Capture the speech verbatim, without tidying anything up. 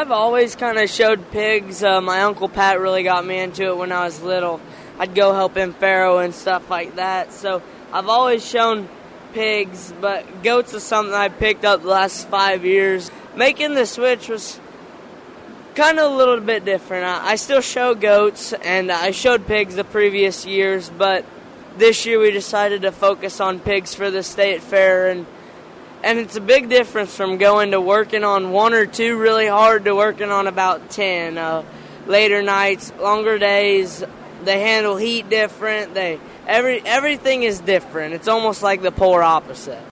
I've always kind of showed pigs. Uh, my Uncle Pat really got me into it when I was little. I'd go help him farrow and stuff like that. So I've always shown pigs, but goats is something I picked up the last five years. Making the switch was kind of a little bit different. I, I still show goats, and I showed pigs the previous years, but this year we decided to focus on pigs for the state fair, and and it's a big difference from going to working on one or two really hard to working on about ten. Uh, later nights, longer days, they handle heat different. They every everything is different. It's almost like the polar opposite.